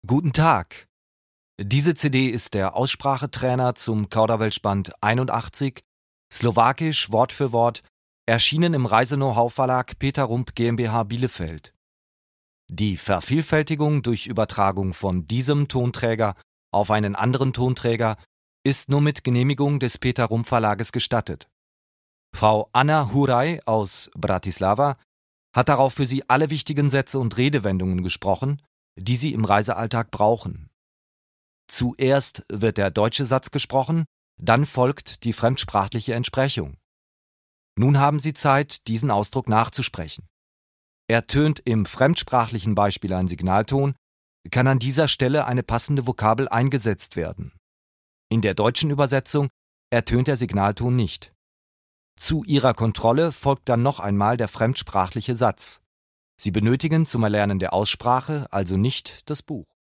Guten Tag. Diese CD ist der Aussprachetrainer zum Kauderwelsch-Band 81, slowakisch Wort für Wort, erschienen im Reise-Know-how-Verlag Peter Rump GmbH Bielefeld. Die Vervielfältigung durch Übertragung von diesem Tonträger auf einen anderen Tonträger ist nur mit Genehmigung des Peter Rump Verlages gestattet. Frau Anna Huraj aus Bratislava hat darauf für Sie alle wichtigen Sätze und Redewendungen gesprochen, die Sie im Reisealltag brauchen. Zuerst wird der deutsche Satz gesprochen, dann folgt die fremdsprachliche Entsprechung. Nun haben Sie Zeit, diesen Ausdruck nachzusprechen. Ertönt im fremdsprachlichen Beispiel ein Signalton, kann an dieser Stelle eine passende Vokabel eingesetzt werden. In der deutschen Übersetzung ertönt der Signalton nicht. Zu Ihrer Kontrolle folgt dann noch einmal der fremdsprachliche Satz. Sie benötigen zum Erlernen der Aussprache also nicht das Buch.